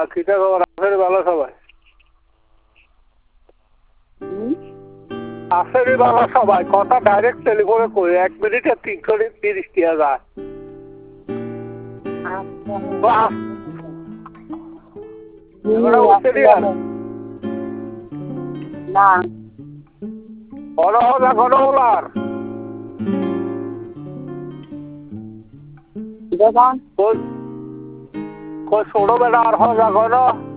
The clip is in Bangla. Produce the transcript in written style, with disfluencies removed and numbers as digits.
কিটা খবর আছে ভালো সবাই আছে রে ভালো সবাই কথা ডাইরেক্ট টেলিফোনে কই 1 মিনিটে 330 টাকা যায় না বড় হলা বড় হলার দেখুন কই ছোট বেটা আর হজা করো